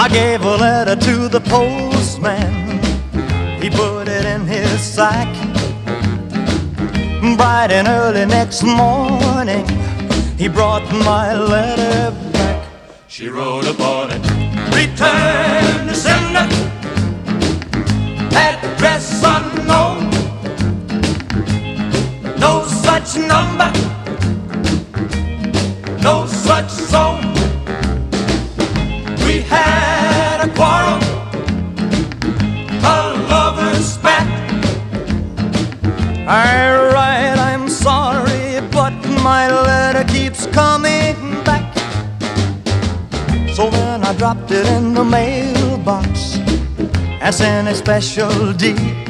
I gave a letter to the postman. He put it in his sack. Bright and early next morning, he brought my letter back. She wrote upon it, Return to sender, address unknown, no such number, no such zone. We had a quarrel, a lover's spat. I write, I'm sorry, but my letter keeps coming back. So then I dropped it in the mailbox and sent a special deed.